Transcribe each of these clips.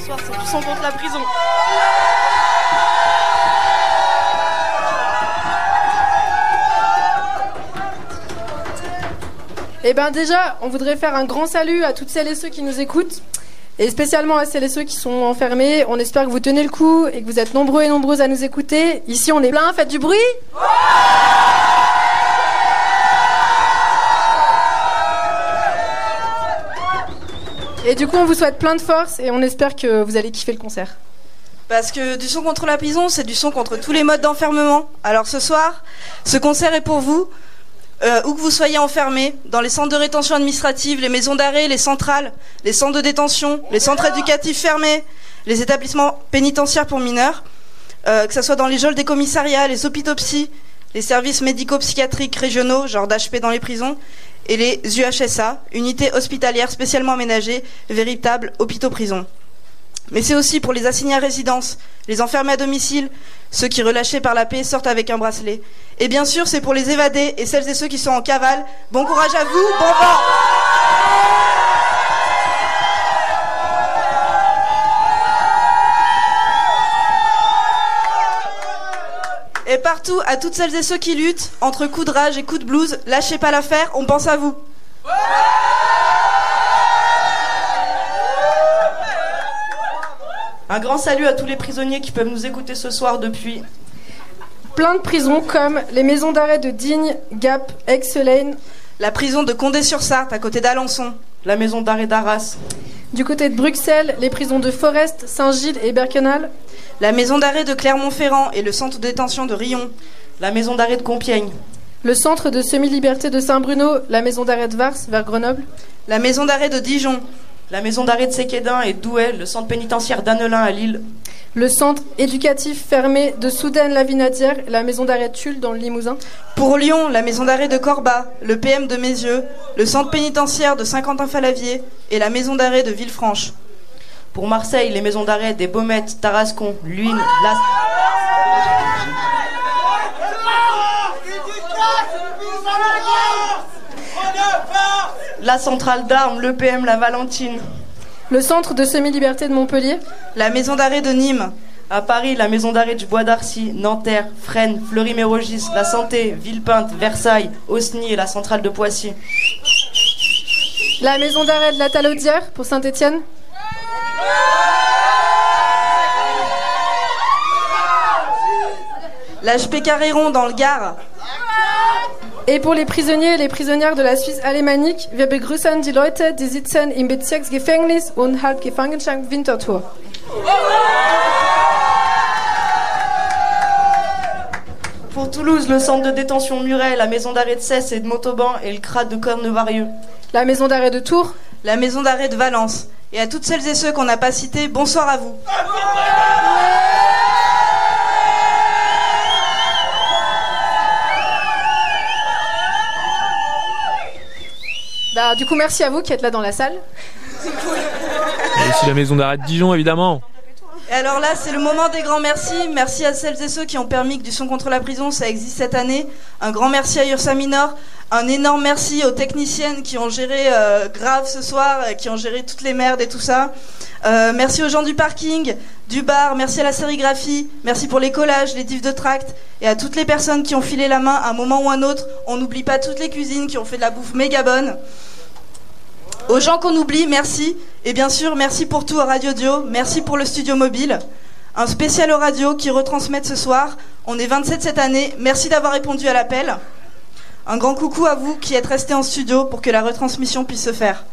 ce soir, c'est du son contre la prison. Eh bien déjà, on voudrait faire un grand salut à toutes celles et ceux qui nous écoutent, et spécialement à celles et ceux qui sont enfermés. On espère que vous tenez le coup et que vous êtes nombreux et nombreuses à nous écouter. Ici, on est plein, faites du bruit. Et du coup, on vous souhaite plein de force et on espère que vous allez kiffer le concert. Parce que du son contre la prison, c'est du son contre tous les modes d'enfermement. Alors ce soir, ce concert est pour vous. Où que vous soyez enfermés, dans les centres de rétention administrative, les maisons d'arrêt, les centrales, les centres de détention, les centres éducatifs fermés, les établissements pénitentiaires pour mineurs, que ce soit dans les geôles des commissariats, les hôpitaux psy, les services médico-psychiatriques régionaux, genre d'HP dans les prisons, et les UHSA, unités hospitalières spécialement aménagées, véritables hôpitaux-prisons. Mais c'est aussi pour les assignés à résidence, les enfermés à domicile, ceux qui, relâchés par la paix, sortent avec un bracelet. Et bien sûr, c'est pour les évadés et celles et ceux qui sont en cavale. Bon courage à vous, bon vent! Et partout, à toutes celles et ceux qui luttent, entre coups de rage et coups de blues, lâchez pas l'affaire, on pense à vous. Un grand salut à tous les prisonniers qui peuvent nous écouter ce soir depuis plein de prisons comme les maisons d'arrêt de Digne, Gap, Aix-Lane, la prison de Condé-sur-Sarthe à côté d'Alençon, la maison d'arrêt d'Arras, du côté de Bruxelles, les prisons de Forest, Saint-Gilles et Birkenau, la maison d'arrêt de Clermont-Ferrand et le centre de détention de Riom, la maison d'arrêt de Compiègne, le centre de semi-liberté de Saint-Bruno, la maison d'arrêt de Vars vers Grenoble, la maison d'arrêt de Dijon, la maison d'arrêt de Séquédin et Douai, le centre pénitentiaire d'Annelin à Lille, le centre éducatif fermé de Soudaine-la-Vinatière, la maison d'arrêt de Tulle dans le Limousin. Pour Lyon, la maison d'arrêt de Corba, le PM de Mézieux, le centre pénitentiaire de Saint-Quentin-Falavier et la maison d'arrêt de Villefranche. Pour Marseille, les maisons d'arrêt des Baumettes, Tarascon, Luynes, la centrale d'armes, le PM, la Valentine. Le centre de semi-liberté de Montpellier. La maison d'arrêt de Nîmes. À Paris, la maison d'arrêt du Bois d'Arcy, Nanterre, Fresnes, Fleury-Mérogis, La Santé, Villepinte, Versailles, Osny et la centrale de Poissy. La maison d'arrêt de la Talaudière pour Saint-Étienne. L'HP Carréron dans le Gard. Et pour les prisonniers et les prisonnières de la Suisse alémanique, wir begrüßen die Leute, die sitzen im Bezirksgefängnis und Halbgefangenschaft Winterthur. Pour Toulouse, le centre de détention Muret, la maison d'arrêt de Cesse et de Montauban et le CRAT de Cornevarieux. La maison d'arrêt de Tours. La maison d'arrêt de Valence. Et à toutes celles et ceux qu'on n'a pas cités, bonsoir à vous. Bah, du coup, merci à vous qui êtes là dans la salle. Et aussi la maison d'arrêt de Dijon, évidemment. Et alors là, c'est le moment des grands merci. Merci à celles et ceux qui ont permis que du son contre la prison, ça existe cette année. Un grand merci à Ursa Minor. Un énorme merci aux techniciennes qui ont géré Grave ce soir, qui ont géré toutes les merdes et tout ça. Merci aux gens du parking, du bar. Merci à la sérigraphie. Merci pour les collages, les diffs de tract. Et à toutes les personnes qui ont filé la main à un moment ou un autre. On n'oublie pas toutes les cuisines qui ont fait de la bouffe méga bonne. Aux gens qu'on oublie, merci. Et bien sûr, merci pour tout à Radio Dio. Merci pour le studio mobile. Un spécial aux radios qui retransmettent ce soir. On est 27 cette année. Merci d'avoir répondu à l'appel. Un grand coucou à vous qui êtes restés en studio pour que la retransmission puisse se faire.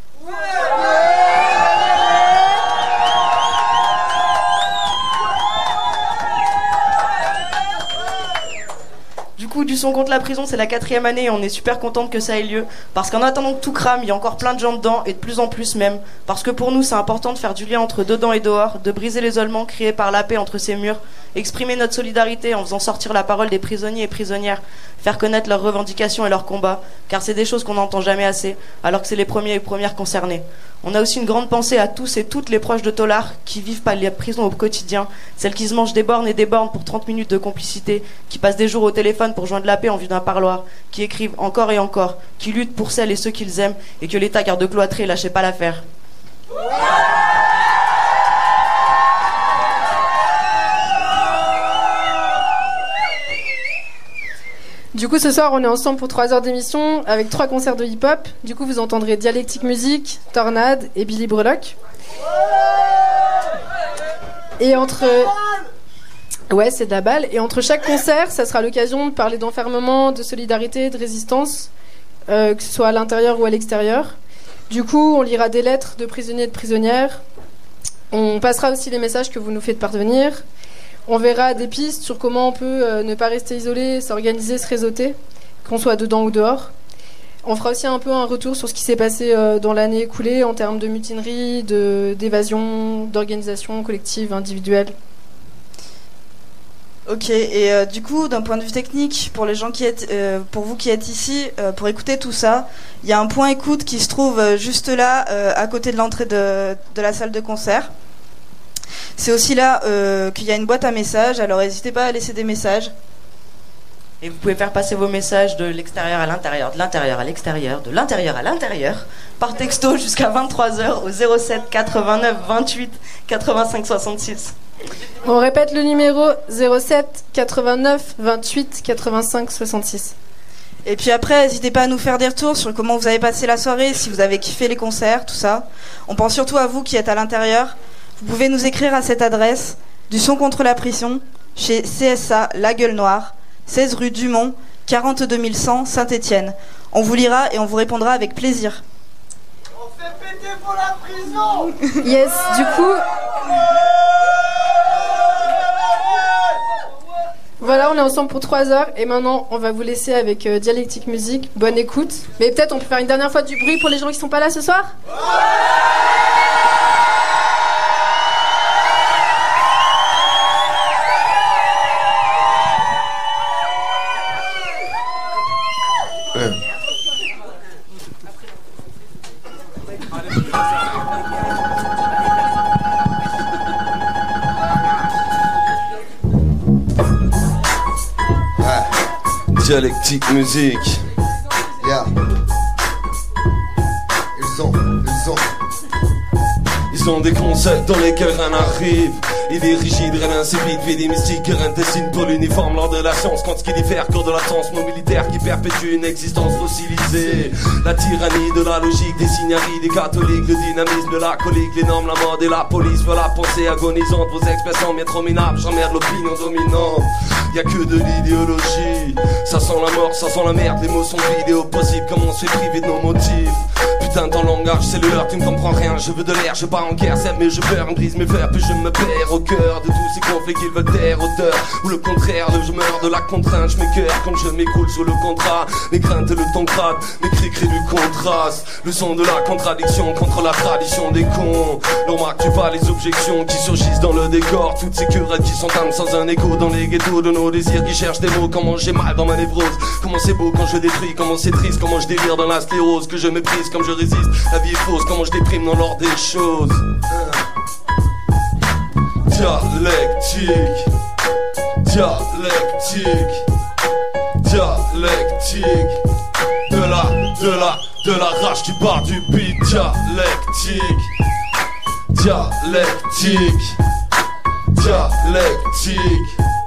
Du coup, du son contre la prison, c'est la 4e année et on est super contente que ça ait lieu. Parce qu'en attendant que tout crame, il y a encore plein de gens dedans et de plus en plus même. Parce que pour nous, c'est important de faire du lien entre dedans et dehors, de briser l'isolement créé par la paix entre ces murs, exprimer notre solidarité en faisant sortir la parole des prisonniers et prisonnières, faire connaître leurs revendications et leurs combats, car c'est des choses qu'on n'entend jamais assez, alors que c'est les premiers et premières concernés. On a aussi une grande pensée à tous et toutes les proches de Tolar qui vivent pas les prisons au quotidien, celles qui se mangent des bornes et des bornes pour 30 minutes de complicité, qui passent des jours au téléphone pour joindre la paix en vue d'un parloir, qui écrivent encore et encore, qui luttent pour celles et ceux qu'ils aiment et que l'État garde cloîtrés et lâchez pas l'affaire. coup, ce soir, on est ensemble pour 3 heures d'émission avec 3 concerts de hip-hop. Du coup, vous entendrez Dialectique Musique, Tornade et Billy Breloque. Et entre... Ouais, c'est de la balle. Et entre chaque concert, ça sera l'occasion de parler d'enfermement, de solidarité, de résistance, que ce soit à l'intérieur ou à l'extérieur. Du coup, on lira des lettres de prisonniers et de prisonnières. On passera aussi les messages que vous nous faites parvenir. On verra des pistes sur comment on peut ne pas rester isolé, s'organiser, se réseauter, qu'on soit dedans ou dehors. On fera aussi un peu un retour sur ce qui s'est passé dans l'année écoulée en termes de mutinerie, d'évasion, d'organisation collective, individuelle. Ok, et du coup, d'un point de vue technique, pour les gens pour vous qui êtes ici, pour écouter tout ça, il y a un point écoute qui se trouve juste là, à côté de l'entrée de la salle de concert. C'est aussi là qu'il y a une boîte à messages, alors n'hésitez pas à laisser des messages. Et vous pouvez faire passer vos messages de l'extérieur à l'intérieur, de l'intérieur à l'extérieur, de l'intérieur à l'intérieur, par texto jusqu'à 23h au 07 89 28 85 66. On répète le numéro 07 89 28 85 66. Et puis après, n'hésitez pas à nous faire des retours sur comment vous avez passé la soirée, si vous avez kiffé les concerts, tout ça. On pense surtout à vous qui êtes à l'intérieur. Vous pouvez nous écrire à cette adresse, du son contre la prison, chez CSA La Gueule Noire, 16 rue Dumont, 42 100 Saint-Étienne. On vous lira et on vous répondra avec plaisir. On fait péter pour la prison. Yes, du coup... Voilà, on est ensemble pour 3 heures et maintenant on va vous laisser avec Dialectique Musique. Bonne écoute. Mais peut-être on peut faire une dernière fois du bruit pour les gens qui sont pas là ce soir. Dialectique Musique. Yeah. Ils ont des concepts dans lesquels rien n'arrive. Il est rigide, rien insipide, vide et mystique, rien ne dessine pour l'uniforme lors de la science. Quand ce qui diffère, cours de latence, nos militaires qui perpétuent une existence fossilisée. La tyrannie de la logique, des signaries, des catholiques, le dynamisme de la colique, les normes, la mode et la police veulent la pensée agonisante. Vos expressions bien trop minables, j'emmerde l'opinion dominante. Y'a que de l'idéologie, ça sent la mort, ça sent la merde, les mots sont vidéo possibles, comment on se fait priver de nos motifs. Putain, ton langage c'est le leur, tu ne comprends rien, je veux de l'air, je pars en guerre, certes mais je pleure, me brise mes fers, puis je me perds au cœur de tous ces conflits qu'ils veulent taire, auteur, ou le contraire, je meurs de la contrainte, je m'écœure quand je m'écroule sous le contrat, les craintes et le ton crade, mes cris créent du contraste, le son de la contradiction contre la tradition des cons, ne remarques-tu pas les objections qui surgissent dans le décor, toutes ces querelles qui s'entament sans un écho dans les ghettos de nos désirs qui cherchent des mots, comment j'ai mal dans ma névrose, comment c'est beau quand je détruis, comment c'est triste, comment je délire dans la sclérose, que je méprise comme je résiste, la vie est fausse, comment je déprime dans l'ordre des choses. Dialectique, dialectique, dialectique, de la rage qui part du beat. Dialectique, dialectique, dialectique,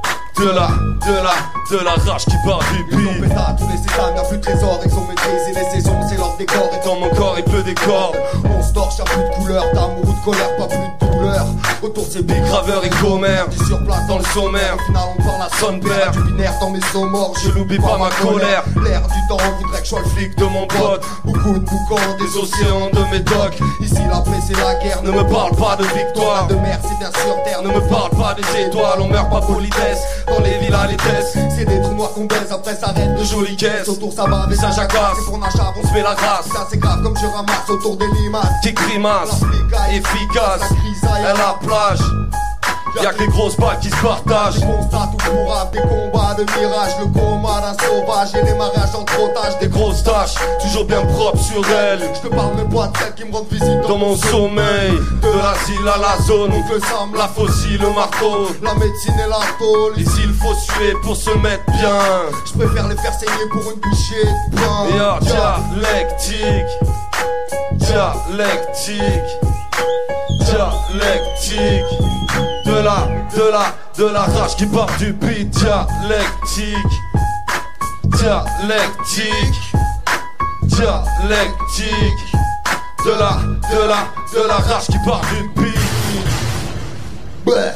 de la rage qui part du beat. Ils ont pété à tous les états, y'a plus de trésor, ils ont maîtrisé les saisons, c'est leur décor. Et dans mon corps il pleut des cordes. On se torche, y'a plus de couleur, d'amour ou de colère, pas plus de douleur. Autour c'est Big graveur et commère, dis sur place dans le sommaire. Au final on parle à son père, du binaire dans mes sauts morts. Je n'oublie pas ma colère. L'air du temps voudrait que je sois le flic de mon pote. Beaucoup de boucans, Des océans de médocs. Ici la paix c'est la guerre. Ne me parle pas de victoire, de mer c'est bien sur terre. ne me parle pas des étoiles. On meurt pas politesse, dans les villas les tests. C'est des trous noirs qu'on baise, après ça arrête De jolies caisses, autour ça va avec ça jacasse. c'est pour Nacha, On se met la grâce, ça c'est grave comme je ramasse autour des limaces. qui grimace, efficace. La crise À la plage, y'a que les grosses balles qui se partagent. Des constats tout courable, des combats de mirage, le coma d'un sauvage et les mariages entre otages. Des grosses taches, toujours bien propres sur elle. Je te parle même pas de celles qui me rendent visite Dans mon sommeil, de l'asile à la zone. Donc le Sam, La faucille, le marteau. la médecine et la tôle. Ici il faut suer pour se mettre bien. Je préfère les faire saigner pour une bouchée de pain. Yo, dialectique, dialectique, dialectique. De la rage qui part du beat. Dialectique, dialectique, dialectique, de la rage qui part du pic. Ouais.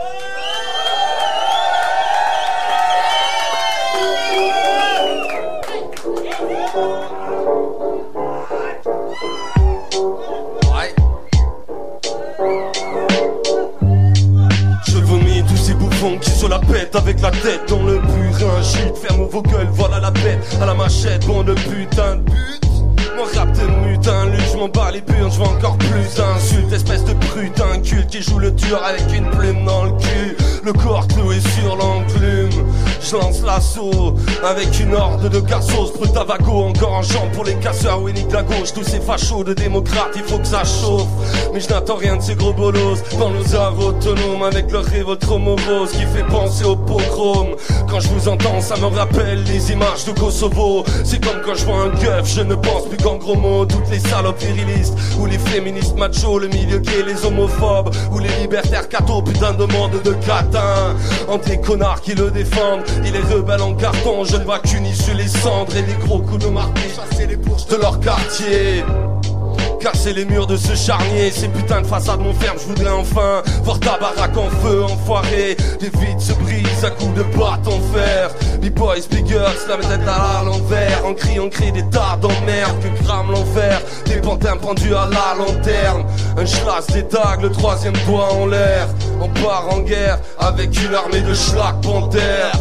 Je vomis tous ces bouffons qui se la pètent avec la tête dans le burin. Shit, ferme vos gueules, voilà la bête à la machette, bon de putain de but. Mon rap de mutin, lutte, je m'en bats les burnes, je veux encore plus d'insultes, espèce de putain culte qui joue le dur avec une plume dans le cul. Le corps cloué sur l'enclume, je lance l'assaut avec une horde de cassos, brut à vago, encore un champ pour les casseurs, oui nique la gauche, tous ces fachos de démocrates, il faut que ça chauffe. Mais je n'attends rien de ces gros bolos, dans nos arts autonomes avec leur révolte morose qui fait penser au pogrom. Quand je vous entends, ça me rappelle les images de Kosovo. C'est comme quand je vois un keuf, je ne pense plus qu'en gros mots. Toutes les salopes virilistes, ou les féministes machos, le milieu gay, les homophobes, ou les libertaires cathos, putain de monde de catins. Entre les connards qui le défendent, il est rebelle en carton. Je ne vois qu'une issue, les cendres et les gros coups de marqué, chasser les bourges de leur quartier. Casser les murs de ce charnier, ces putains de façades mon ferme, je voudrais enfin voir ta baraque en feu, enfoiré. Les vides se brisent à coups de bâton en fer. B-boys, biggers, la tête à l'envers. En cri des tas d'emmerde que crame l'enfer. Des pantins pendus à la lanterne. Un schlass, des tags, le troisième doigt en l'air. On part en guerre avec une armée de schlag panthères.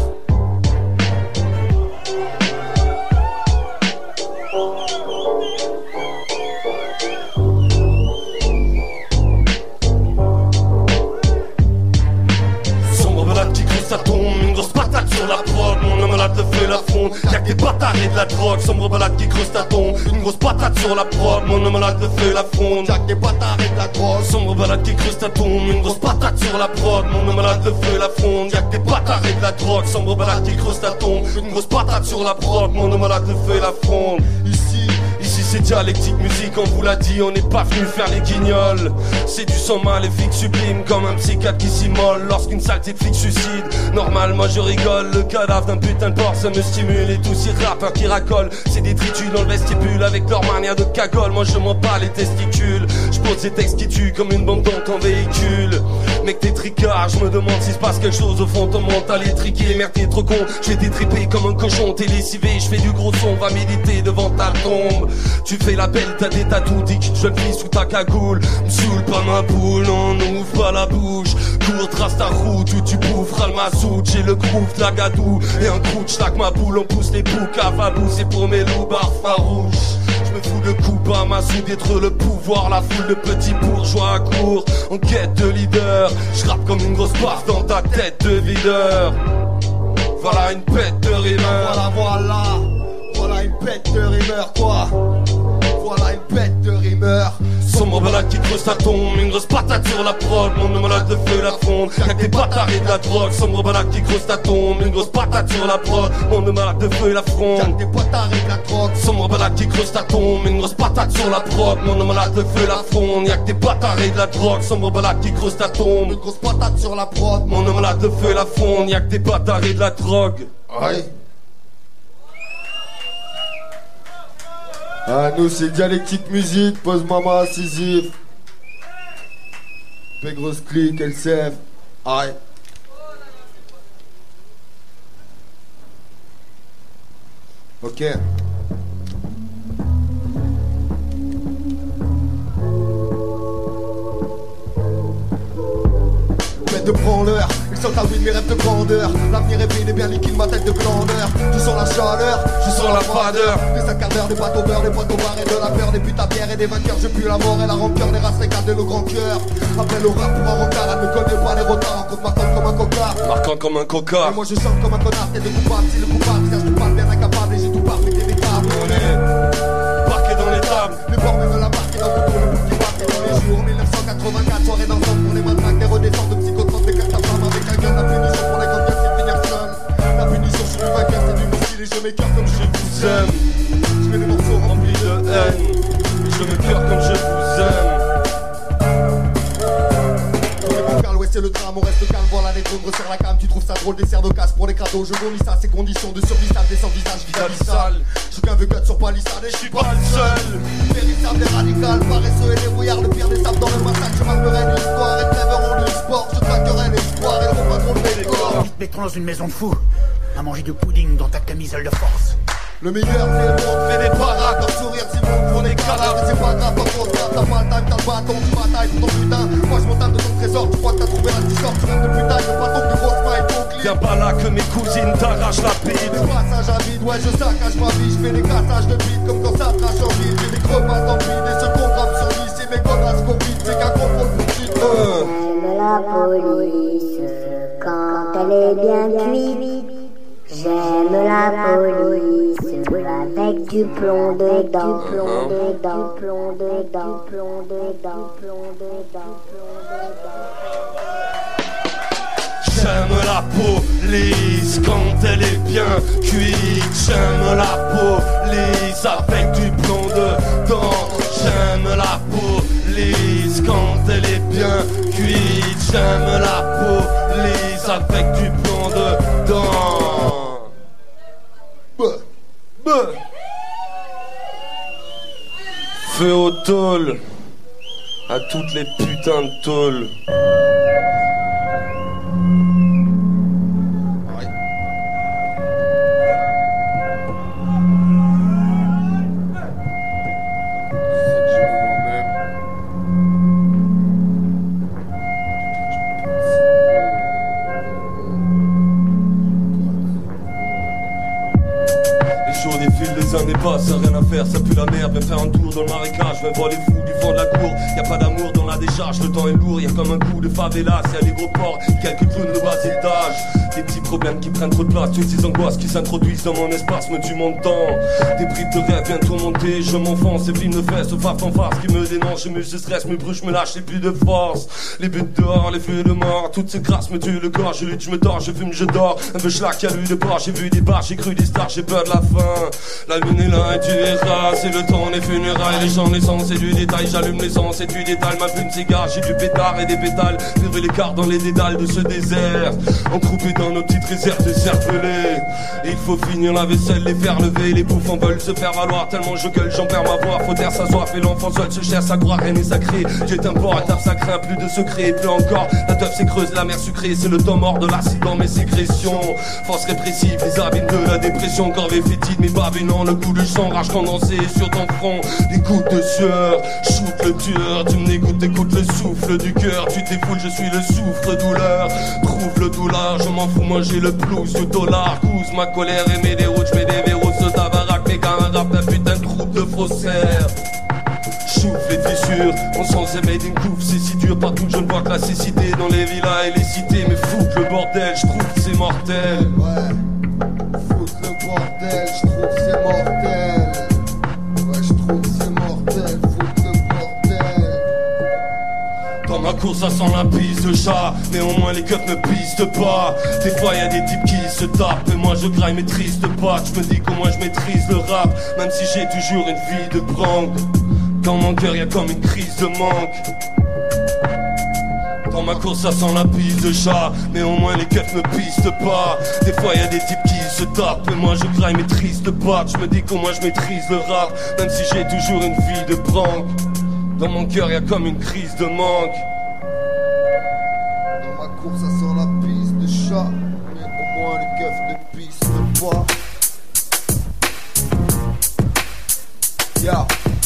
Ça tombe, une grosse patate sur la prod. Mon homme malade le fait la fronde. Y'a que des bâtards et de la drogue. Sombre balade qui creuse ta tombe. Une grosse patate sur la prod. Mon homme malade le fait la fronde. Y'a que des bâtards et de la drogue. Sombre balade qui creuse ta tombe. Une grosse patate sur la prod. Mon homme malade le fait la fronde. Y'a que des bâtards et de la drogue. Sombre balade qui creuse ta tombe. Une grosse patate sur la prod. Mon homme malade le fait la fronde. Ici c'est dialectique musique, on vous l'a dit, on n'est pas venu faire les guignols. C'est du sang maléfique sublime comme un psychiatre qui s'immole lorsqu'une saleté de flic suicide. Normal, moi je rigole, le cadavre d'un putain de porc ça me stimule. Et tous ces rappeurs qui racolent, c'est des tritus dans le vestibule avec leur manière de cagole. Moi je m'en bats les testicules, je pose des textes qui tuent comme une bombe dans ton véhicule. Mec t'es tricard, je me demande s'il se passe quelque chose au fond ton mental est triqué. Merde t'es trop con, je vais t'étriper comme un cochon. T'es lessivé, je fais du gros son, va méditer devant ta tombe. Tu fais la belle, t'as des tatous, t'es qu'une jeune fille sous ta cagoule. M'soule pas ma boule, non, n'ouvre pas la bouche. Cours, trace ta route où tu boufferas le mazout. J'ai le groove de la gadou et un crouch, tac ma boule. On pousse les boucs à fabou, c'est pour mes loupards farouches. Je me fous de coups à ma soude d'être le pouvoir. La foule de petits bourgeois à court, en quête de leader. Je rappe comme une grosse barre dans ta tête de videur. Voilà une pète de rimeur. Voilà une pète de rimeur quoi. Voilà une pète de rimeur. Sombre balade qui creuse ta tombe. Une grosse patate sur la prod. Mon homme malade de feu la fonde. Y'a que des bâtards et de la drogue. Sombre balade qui creuse ta tombe. Une grosse patate sur la prod. Mon homme malade de feu la fronde. Y'a que des bâtards et de la drogue. Sombre balade qui creuse ta tombe. Une grosse patate sur la prod. Mon homme malade de feu la fronde. Y'a que des bâtards et de la drogue. Sombre balade qui creuse ta tombe. Une grosse patate sur la prod. Mon homme malade de feu la fronde. Y'a que des bâtards et de la drogue. Aïe. Ah, nous c'est dialectique musique, pose maman incisive. Fais grosse clique, LCF. Aïe. Ok. Mais de branleur, ils sont à mes rêves de grandeur. L'avenir est vide et bien liquide, ma tête de glandeur. Tu sens la chaleur, je sens la fadeur. Des 5 quarts d'heure, des boîtes au beurre, des boîtes au bar et de la peur, des putes à bière et des vainqueurs. Je pue la mort et la rancœur, des races récales de nos grands cœurs. Après le rap pour un rencard, elle ne connaît pas les retards. Rencontre marquante comme un coca. Marquant comme un coca. Et moi je sens comme un connard, t'es découpable. Si le coupable, cherche tout pas bien incapable. Et j'ai tout parfait, t'es des câbles. On est parqué dans les tables. Les bords de la barque et dans ton tour, le bout qui bat et dans les jours 1984, soirée dans le pour les matraques, des redescentes de psychotrons, des cartes à femme avec un gun. La punition pour les grandes gueules, c'est finir seul. La punition, je suis du vainqueur, c'est du mon style et je m'écarte comme je vous aime. Je fais des morceaux remplis de haine. Et je me cœur comme je vous aime. Tous les bons vers l'ouest c'est le drame, on reste calme, voilà les drones, resserre la cam. Tu trouves ça drôle, des serres de casse pour les crados. Je vomis ça, ces conditions de survie stable, des sans visage, vis-à-vis sale. Chacun veut cut sur palissade et je suis pas le seul. Véritable et radical, paresseux et débrouillard, le pire des sables dans le massacre. Je marquerai l'histoire et rêveront du sport. Je traquerai l'espoir et le repatron de mes corps. Ils te mettront dans une maison de fous, à manger du pudding dans ta camisole de force. Le meilleur c'est le monde, fait des paras. Comme sourire Simon pour des cadavres. Et c'est pas grave, par contre, t'as pas le time, t'as le bâton. Tu batailles pour ton putain. Moi je m'entame de ton trésor. Tu crois que t'as trouvé la discorde. Tu rêves de putain, le bâton de grosse maille, ton clip. Viens pas là que mes cousines t'arrachent la bite. Le passage à vide, ouais je saccage ma vie. Je fais des cassages de bite comme quand ça crache en vide. J'ai des crevasses en vide et ce qu'on grappe sur lui. C'est mes godasses qu'on vide, c'est qu'un contrôle pour suite. J'aime la police quand elle est bien cuite. J'aime la police avec du plomb dedans, plomb dedans, plomb dedans, plomb dedans, plomb dedans, plomb dedans. J'aime la police quand elle est bien cuite. J'aime la police avec du plomb dedans. J'aime la police quand elle est bien cuite. J'aime la police avec du plomb dedans. Feu au tôle, à toutes les putains de tôles. Les années passent, y'a rien à faire, ça pue la merde. Viens faire un tour dans le marécage, viens voir les fous du fond de la cour. Y'a pas d'amour dans la décharge, le temps est lourd. Y'a comme un coup de favelas, y'a les gros ports, quelques clowns de bas étage. Des petits problèmes qui prennent trop de place, toutes ces angoisses qui s'introduisent dans mon espace me tuent mon temps. Des bribes de rêve viennent tourmenter, je m'enfonce, ces films de fesses, farce en farce qui me dénonce. Je me stresse, me brûle, je me lâche, j'ai plus de force. Les buts dehors, les feux de mort, toutes ces grâces me tuent le corps. Je lutte, je me dors, je fume, je dors. Un peu schlag, y'a lu de bord, j'ai vu des bars, j'ai cru des stars, j'ai peur de la fin. La lune est là et tu verras, c'est le temps des funérailles. Les gens, l'essence, c'est du détail, j'allume l'essence et tu détales. Ma plume cigare, j'ai du pétard et des pétales. Lever l'écart dans les dédales de ce désert. Encroupé dans nos petites réserves de cervelés. Il faut finir la vaisselle, les faire lever. Les bouffons veulent se faire valoir, tellement je gueule, j'en perds ma voix. Faut taire sa soif et l'enfant seul se cherche à croire, rien n'est sacré. Dieu est un port, à table ça craint, plus de secrets et plus encore. La teuf c'est creuse, la mer sucrée, c'est le temps mort de l'acide dans mes sécrétions. Force répressive, les abîmes de la dépression. Corvée fétide, mes babinants, le goût du sang, rage condensé sur ton front. Des gouttes de sueur, shoot le tueur. Tu me dégoûtes, écoute le souffle du cœur. Tu t'effoules, je suis le souffre-douleur. Trouve le douleur, je m'en fous, moi j'ai le plus de dollars. Cause ma colère et mes déroutes, j'mets des verrous ce tabarak. Mes camarades, la putain de troupe de faussaires. Chouffe les fissures, on s'en aimer d'une couffe. C'est si dur partout, je ne vois que la cécité. Dans les villas et les cités, mais foutre le bordel, je trouve que c'est mortel. Ouais, foutre le bordel, je trouve que c'est mortel. Ouais, je trouve que c'est mortel, foutre le bordel. Dans ma course, ça sent la pisse de chat. Néanmoins, les keufs me pistent pas. Des fois, y'a des types qui se tapent. Et moi, je graille mes tristes pattes. Je me dis qu'au moins, je maîtrise le rap. Même si j'ai toujours une vie de prank. Dans mon cœur, y'a comme une crise de manque. Dans ma course, ça sent la pisse de chat. Mais au moins les keufs me pistent pas. Des fois y'a des types qui se tapent. Et moi je graille mes tristes pattes. Je me dis qu'au moins je maîtrise le rap. Même si j'ai toujours une vie de prank. Dans mon cœur y'a comme une crise de manque. Dans ma course, ça sent la pisse de chat. Mais au moins les keufs ne pistent pas. Yeah.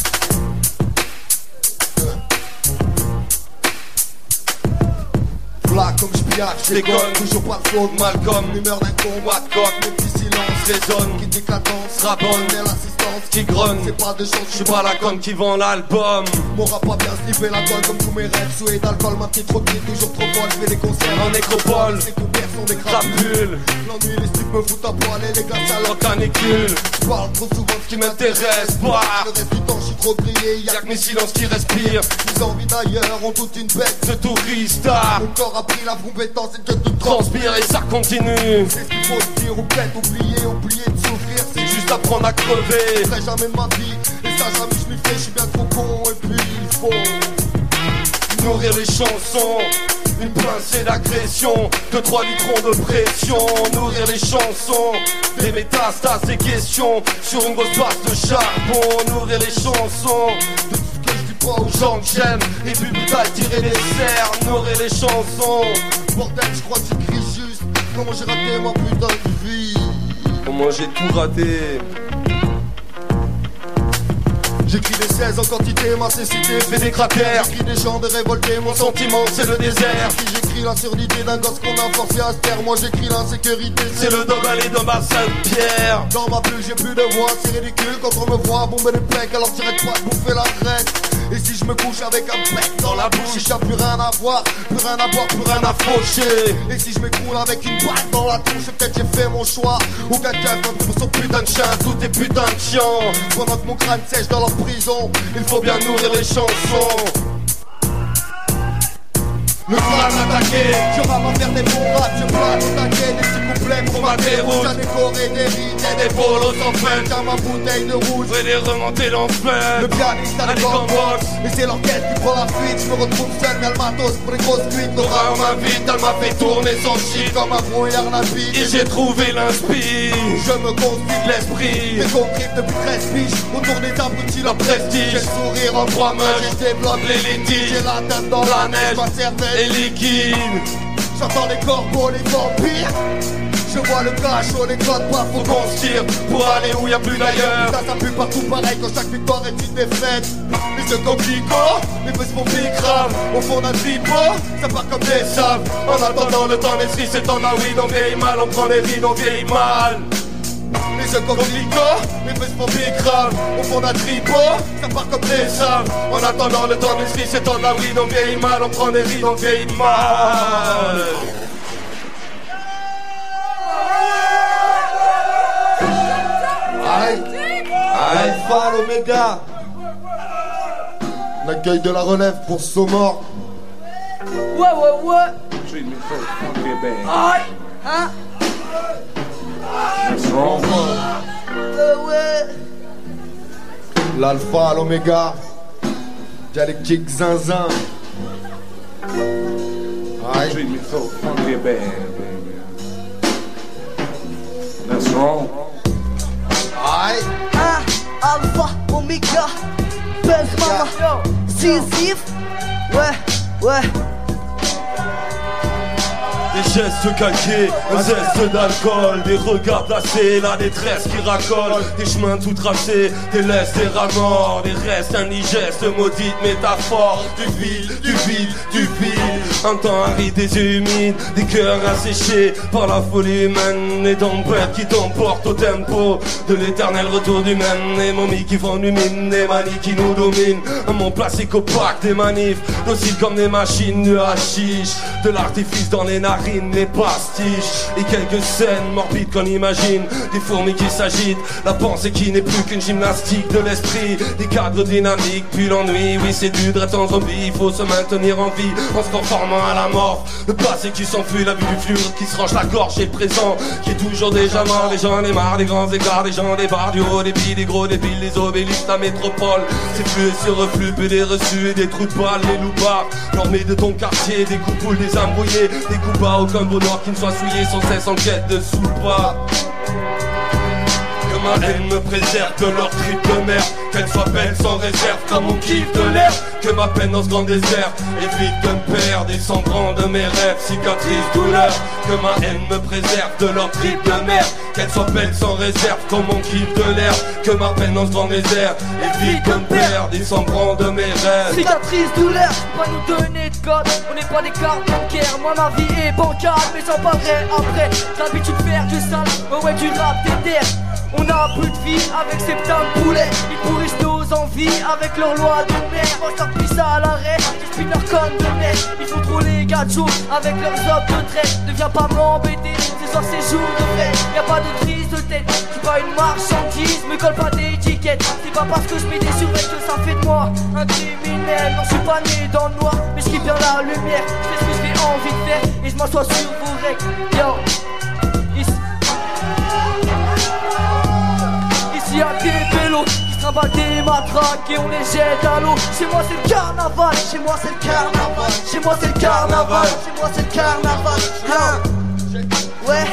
Comme je piache, je déconne, toujours pas de faute. Malcolm, l'humeur d'un combat de coq. Mes petits silences résonnent, qui décadence, rabonne. Mais l'assistance qui grogne, c'est pas de chance. Je suis pas la conne qui vend l'album. Mon rap a bien sniffé la colle comme tous mes rêves. Souhait d'alcool, ma petite roquille, toujours trop folle. Je fais des concerts en nécropole. Les couverts sont des crapules. L'ennui, les stupes me foutent à poil et les glaces à la canicule. Je parle trop souvent de ce qui m'intéresse pas. Le reste du temps, je suis trop grillé. Y'a que mes silences qui respirent. Mes envies d'ailleurs ont toute une bête de touriste. Mon corps a pris la compétence et que tout transpire et ça continue. C'est ce qu'il faut se dire ou peut-être oublier de souffrir. C'est juste apprendre à crever. Je ferai jamais de ma vie et ça jamais je m'y fais. Je suis bien trop con et puis il faut nourrir les chansons. une pincée d'agression, 2-3 litrons de pression, nourrir les chansons, des métastases, des questions, sur une grosse base de charbon, nourrir les chansons, de tout ce que je dis pas aux gens que j'aime, et puis brutal tirer les serres, nourrir les chansons. Bordel, je crois que j'écris juste. Comment j'ai raté ma putain de vie? Comment j'ai tout raté? J'écris des 16 en quantité, ma cécité fait des cratères. J'écris des chants de révoltés, mon sentiment c'est le désert. Si j'écris la surdité d'un gosse qu'on a forcé à se taire, moi j'écris l'insécurité, c'est le dos balai dans ma Sainte-Pierre. Dans ma bulle j'ai plus de voix, c'est ridicule quand on me voit bomber des pecs, alors j'arrête pas de bouffer la crête. Et si je me couche avec un bec dans la bouche, y'a plus rien à voir, plus rien à boire, plus rien à faucher. Et si je m'écroule avec une balle dans la touche, peut-être j'ai fait mon choix. Ou quelqu'un pour son putain de chien, tout est putain de chiant. Pendant que mon crâne sèche dans leur prison, il faut bien nourrir les chansons. Le crâne attaqué, je rappe à faire des bons rap, je plane au taquet, des petits couplets pour ma déroute. J'ai décoré des rides et des polos sans fin, car ma bouteille de rouge, je vais les remonter l'enfer. Le pianiste a les combox, et c'est l'orchestre qui prend la fuite. Je me retrouve seul, mais le matos pour les grosses cuites. Nora m'invite, elle m'a fait tourner son shit comme un brouillard rapide. Et j'ai trouvé l'inspi, je me constitue de l'esprit. Mes concripts depuis 13 piges, autour des abrutis leur prestige. J'ai le sourire en 3 mains, j'ai débloqué les litiges. J'ai la tête dans la neige, ma cervelle et liquide. J'entends les corbeaux, les vampires. Je vois le cachot, les codes pas, faut qu'on se tire pour aller où y'a plus d'ailleurs. Ça pue partout pareil quand chaque victoire est une défaite. Les yeux comme Pico, les fesses font bicrave. Au fond d'un tripot, ça part comme des sables. En attendant le temps d'esprit, c'est temps d'un weed, on vieillit mal, on prend des rides, on vieillit mal. Les yeux comme Pico, les fesses font bicrave. Au fond d'un tripot, ça part comme des sables. En attendant le temps d'esprit, c'est temps d'un weed, on vieillit mal, on prend des rides, on vieillit mal. Alpha, l'Oméga. L'accueil de la relève pour Somor. Ouais. Hein? Ouais. L'Alpha, l'Oméga. Dialectique zinzin. Treat me so funky bad, baby. That's wrong. Aïe. Alpha, Omega, Buzz Mama, Zizif. Ouais. Des gestes calqués, un zeste d'alcool, des regards placés, la détresse qui racole, des chemins tout tracés, des laisses, des rats morts, des restes indigestes, maudites métaphores, du vide, un temps aride et humide, des cœurs asséchés par la folie humaine, des tempêtes qui t'emportent au tempo de l'éternel retour du même, des momies qui font du mine, des manies qui nous dominent, un monde plastique opaque, des manifs, dociles comme des machines, du hashish, de l'artifice dans les narines, les pastiches et quelques scènes morbides qu'on imagine, des fourmis qui s'agitent, la pensée qui n'est plus qu'une gymnastique de l'esprit, des cadres dynamiques, puis l'ennui, oui c'est dur d'être en zombie, il faut se maintenir en vie en se conformant à la mort, le passé qui s'enfuit, la vue du flux qui se range la gorge et le présent qui est toujours déjà mort, les gens en marre, des grands écarts, des gens des bars, du haut des billes, des gros des villes, des obélisques, la métropole, c'est flux et ce reflux, peu des reçus et des trous de balles, les loupards, l'armée de ton quartier, des coupoules, des âmes brouillées, des coups bas, aucun bonheur qui ne soit souillé sans cesse en quête de soupas. Que ma haine me préserve de leur triple mer, qu'elle soit belle sans réserve comme mon kiff de l'air, que ma peine dans ce grand désert évite de me perdre et s'embrant de mes rêves, cicatrices, douleurs. Que ma haine me préserve de leur triple mer, qu'elle soit belle sans réserve comme mon kiff de l'air, que ma peine dans ce grand désert évite de me perdre et s'embrant de mes rêves. Cicatrices, douleurs, pas nous donner de code, on n'est pas des cartes bancaires, moi ma vie est bancale, mais j'en parlerai après. J'ai l'habitude de faire du sale, ouais du rap des terres. On a plus de vie avec ces putains de poulets. Ils pourrissent nos envies avec leur loi de mer. Moi je leur pisse à l'arrêt, je spin leur conne de mer. Ils font trop les gâteaux avec leurs offres de traite. Ne viens pas m'embêter, ce soir c'est jour de fête. Y'a pas de prise de tête, je suis pas une marchandise, me colle pas d'étiquette. C'est pas parce que je mets des survêtements que ça fait de moi un criminel. Non je suis pas né dans le noir, mais je kiffe bien la lumière. Je fais ce que j'ai envie de faire et je m'assois sur vos règles. Yo, ici y'a des vélos qui se avale des matraques et on les jette à l'eau. Chez moi c'est le carnaval, Chez moi c'est le carnaval, chez moi c'est le carnaval. chez moi c'est le carnaval. Hein. Ouais,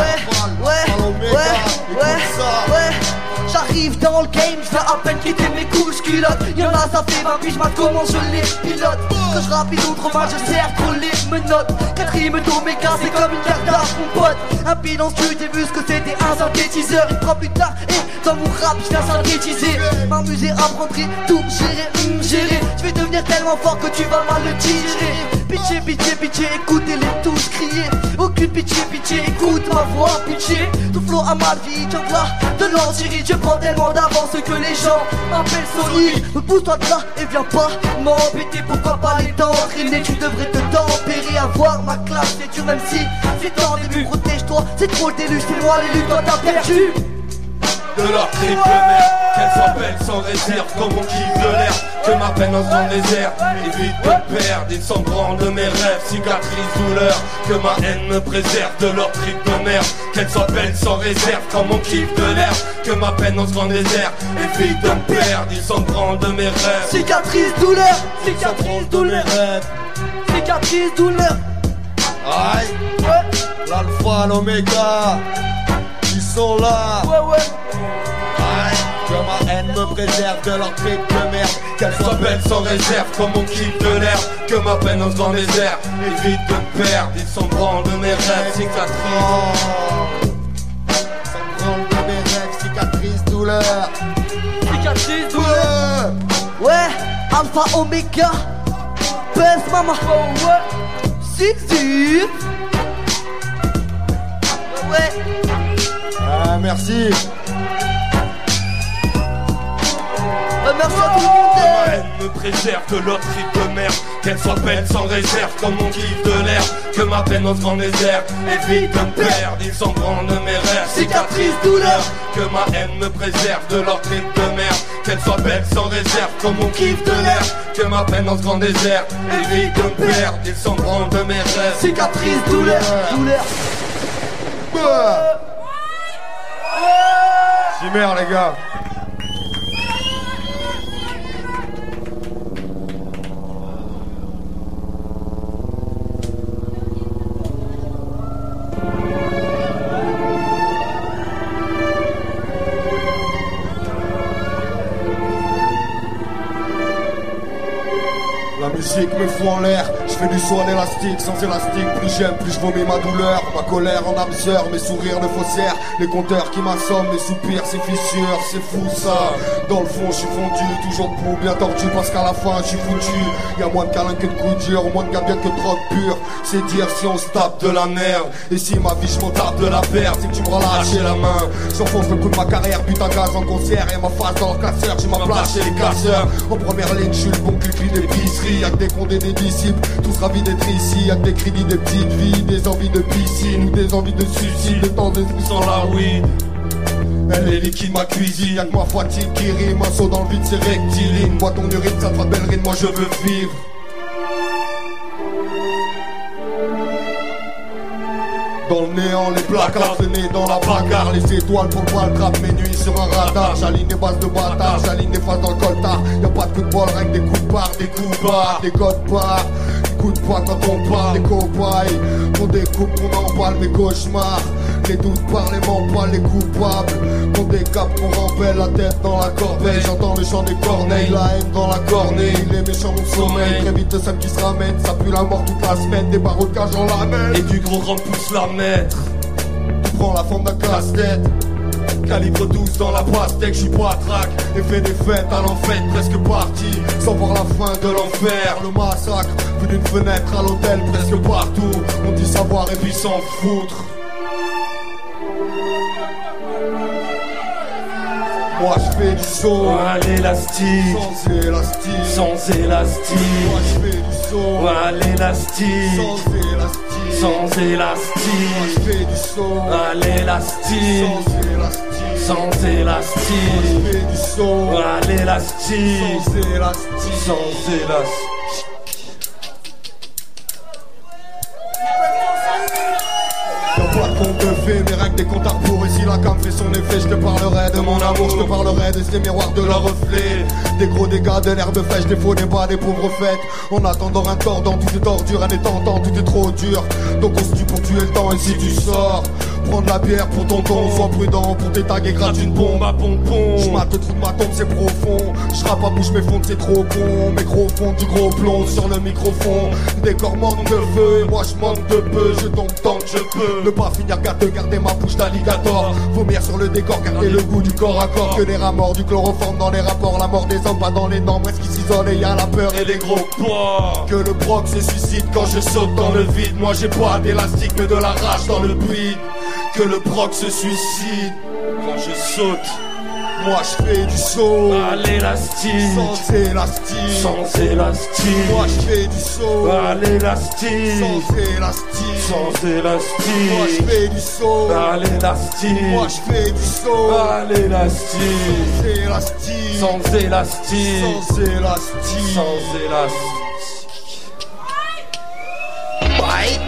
j'arrive dans le game, je viens à peine quitter mes couches culottes. Y'en a ça fait 20 piges, je comment je les pilote. Quand je rappe ils ont trop mal, je serre trop les menottes. 4 rimes d'Oméga, c'est comme une carte d'art mon pote. Un pied dans ce cul, j'ai vu ce que c'était un synthétiseur. Il prend plus tard, et dans mon rap je viens synthétiser. M'amuser, apprendre, tout gérer, gérer. Je vais devenir tellement fort que tu vas mal le tirer. Pitié, pitié, pitié, écoutez-les tous crier. Aucune pitié, pitié, écoute ma voix, pitié. Tout flot à ma vie, tiens là, de l'antiride. Je prends tellement d'avance que les gens m'appellent Sonic. Pousse-toi de là et viens pas m'embêter. Pourquoi pas les temps entraînés, tu devrais te tempérer. Avoir ma classe, c'est dur même si c'est en début. Protège-toi, c'est trop le déluge, c'est moi l'élu, toi t'as perdu. De leur triple merde, qu'elle s'appelle sans réserve, comme on kiffe de l'air, que ma peine dans le désert, évite de perdre, ils s'en branlent de mes rêves, cicatrices, douleurs, que ma haine me préserve de leur triple merde, qu'elle s'appelle sans réserve, comme on kiffe de l'air, que ma peine dans ce grand désert, évite de perdre, ils s'en branlent de mes rêves, cicatrices, douleurs, cicatrices, douleurs, cicatrices, douleurs. Aïe, l'alpha, l'oméga, ils sont là. Ouais. Que ma haine me préserve de leur triple de merde. qu'elle s'appelle sans réserve, comme on kiffe de l'air, que ma peine dans ce grand désert, évite de perdre, ils s'en branlent de mes rêves, cicatrices. S'en branlent de mes rêves, cicatrices, douleurs. Cicatrices, douleurs. Ouais, Alpha, Oméga, Buzz, maman. Ouais, si. Ouais. Ah, merci. Merci à tout le monde. Ma haine me préserve de leur triple merde, qu'elle soit belle sans réserve, comme on kiffe de l'air, que ma peine dans ce grand désert, évite de me perdre, ils s'en branlent de mes rêves, cicatrices, douleurs, que ma haine me préserve de leur triple merde, qu'elle soit belle sans réserve, comme on kiffe de l'air, que ma peine dans ce grand désert, évite de me perdre, ils s'en branlent de mes rêves, cicatrices, douleurs. Chimère, les gars. La musique me fout en l'air, je fais du saut en élastique, sans élastique, plus j'aime, plus je vomis ma douleur, ma colère en abseur, mes sourires de faussaires, les compteurs qui m'assomment, mes soupirs, ces fissures, c'est fou ça. Dans le fond je suis fondu, toujours debout, bien tordu, parce qu'à la fin je suis foutu. Y'a moins de câlins que de coups durs, moins de gabiens que de drogue pure. C'est dire si on se tape de la merde, et si ma vie je m'en tape de la perte, c'est que tu me relâches la main. J'enfonce le coup de ma carrière, putain gaz en concert, et ma face dans le classeur, j'ai ma place chez les casseurs. En première ligne je suis le bon clic d'épicerie. Y'a que des condés, des disciples, tous ravis d'être ici. Y'a que des crédits, des petites vies, des envies de piscine ou des envies de suicide, des temps d'esprit sans la weed. Elle est liquide ma cuisine, y'a que ma fatigue qui rime, un saut dans le vide c'est rectiligne. Moi ton urine ça te rappelle rien, moi je veux vivre. Dans le néant, les placards, le nez dans la bagarre. Les étoiles pour le bal, grappe mes nuits sur un radar. J'aligne des bases de bâtard, j'aligne des faces dans le coltard. Y'a pas de coup de bol, rien que des coups de barre, des coups barres, des codes barres. Écoute pas quand on parle, des cobayes. On découpe, on emballe mes cauchemars. Les doutes parlent et m'empalent les coupables. On décape, on rempelle la tête dans la corbeille. J'entends le chant des corneilles, la haine dans la cornée. Il est méchant mon sommeil, très vite ça qui se ramène. Ça pue la mort toute la semaine, des barreaux de cage en la main. Et du gros grand pouce la mettre. Tu prends la forme d'un casse-tête. Calibre 12 dans la pastèque, j'suis pas trac. Et fais des fêtes à l'enfer, presque parti. Sans voir la fin de l'enfer, le massacre. Plus d'une fenêtre à l'hôtel, presque partout. On dit savoir et puis s'en foutre. Moi je fais du son à l'élastique, sans élastique, sans élastique. Moi je fais du son à l'élastique, sans élastique, sans élastique. Moi je fais du son à l'élastique, sans élastique, sans élastique. Moi je fais du son à l'élastique, sans élastique, sans élastique. Y'a pas de compte de fait, mais rien que des comptes à rebours. Et si la cam fait son effet, je te parlerai de mon amour, je te parlerai de ces miroirs de leur reflet. Des gros dégâts, de l'herbe fraîche, des faux débats, des pauvres fêtes. En attendant un tordant, tout est ordure, un étendant, tout est trop dur. Donc on se tue pour tuer le temps, et si tu sors, prends de la bière pour ton ton, sois prudent pour tes tags et gratte une bombe à pompon. J'mate le trou de ma tombe, c'est profond. J'rappe à bouche mes fonds, c'est trop con. Mes gros fonds, du gros plomb sur le microphone. Des corps manquent de feu, et moi j'manque de peu. Je tombe tant que je peux. Ne pas finir gâteux, garder ma bouche d'alligator. Vomir sur le décor, garder le goût du corps à corps. Que des rats morts, du chloroforme dans les rapports. La mort des hommes, pas dans les normes. Est-ce qu'ils s'isolent et y'a la peur et les gros poids. Que le broc se suicide quand je saute dans le vide. Moi j'ai pas d'élastique mais de la rage dans le bruit. Que le broc se suicide quand je saute. Moi je fais du saut à l'élastique, sans élastique, sans élastique. Moi je fais du saut à l'élastique, sans élastique, sans élastique. Moi je fais du saut à l'élastique, moi je fais du saut à l'élastique, sans élastique, sans élastique, sans élastique, sans élastique. Aïe,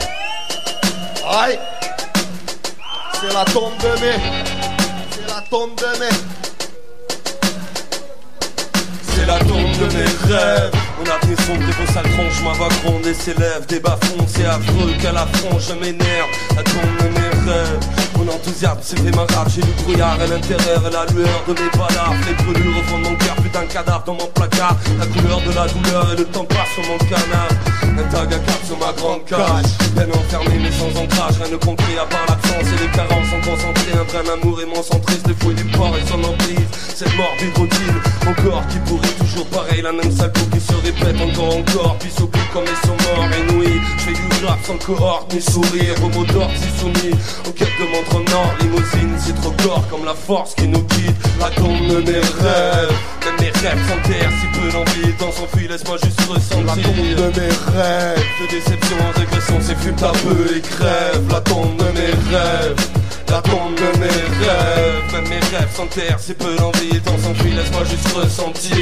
aïe. C'est la tombe de mai. C'est la tombe de mai. C'est la tombe de mes rêves. On a des sombres, des beaux sales tronches, ma voix gronde et s'élève. Des bas-fonds, c'est affreux qu'à la fronde je m'énerve. La tombe de mes rêves. Mon enthousiasme s'est fait ma rage. J'ai du brouillard et l'intérieur et la lueur de mes ballards. Les brûlures au fond de mon cœur, plus d'un cadavre dans mon placard. La couleur de la douleur et le temps passe sur mon canard. Un tag à cap sur ma grande cage. Peine enfermée mais sans ancrage. Rien de concret à part l'absence et les carences sont concentrées. Un vrai amour aimant centré, le fouet du porc et son emprise. Cette morbide routine, mon corps qui pourrit toujours pareil. La même sale peau qui se répète encore. Puis s'oublie comme ils sont morts inouïs. J'fais du rap sans cohorte ni sourire. Au mot d'ordre si soumis aux quêtes de montre en or. Limousine c'est trop gore comme la force qui nous quitte. La tombe de mes rêves. Même mes rêves s'enterrent si peu d'envie. Le temps s'enfuit, laisse-moi juste ressentir. La tombe de mes rêves. De déception en régression, c'est fume ta peu et crève. La tombe de mes rêves. La tombe de mes rêves. Même mes rêves s'enterrent, c'est peu d'envie. Le temps s'enfuit, laisse-moi juste ressentir.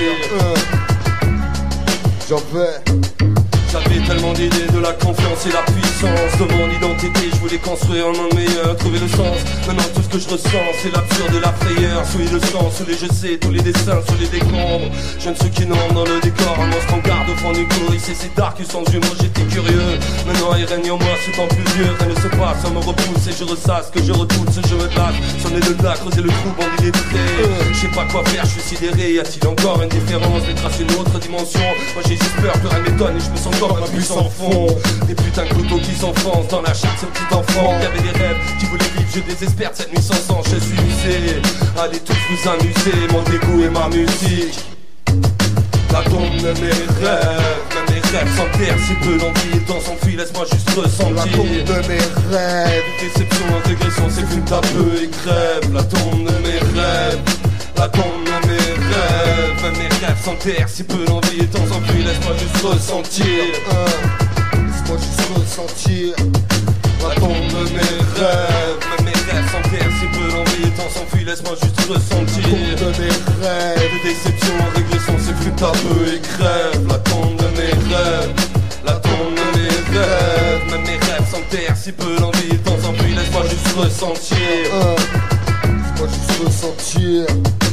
J'avais tellement d'idées de la confiance et la puissance de mon identité, je voulais construire un monde meilleur, trouver le sens. Maintenant tout ce que je ressens c'est l'absurde et la frayeur. Souiller le sang, sous les je sais, tous les dessins, sous les décombres. Je ne suis qu'une ombre dans le décor, un monstre en garde au fond du cours. Ici c'est dark et sans humour, j'étais curieux. Maintenant il règne en moi ce temps plus vieux. Rien ne se passe, on me repousse et je ressasse que je redoute, ce jeu me glace. Sonner de là, creuser le trou, bandit les traits. Je sais pas quoi faire, je suis sidéré. Y a-t-il encore une différence, les traces une autre dimension? Moi j'ai juste peur que rien m'étonne et je me sens comme un puissant fond. Des putains de couteaux qui s'enfoncent dans la chair de ce petit enfant qui avait des rêves, qui voulait vivre, je désespère cette nuit sans sang. Je suis usé, allez tous vous amuser, mon dégoût et ma musique. La tombe de mes rêves, même mes rêves s'enterrent, si peu d'envie, le temps s'enfuit, laisse-moi juste ressentir. La tombe de mes rêves, déception, régression, c'est fume ta peu et crève. La tombe de mes rêves, la tombe de mes rêves, même mes rêves s'enterrent, si peu d'envie, le temps s'enfuit, laisse-moi juste ressentir. Laisse-moi juste ressentir. La tombe de mes rêves, même mes rêves s'enterrent, si peu d'envie, le temps s'enfuit, laisse-moi juste ressentir. La tombe de mes rêves, de déception en régression, c'est flûte à peu et crève. La tombe de mes rêves, la tombe de mes rêves, même mes rêves s'enterrent, si peu d'envie, le temps s'enfuit, laisse-moi juste ressentir. Laisse-moi juste ressentir.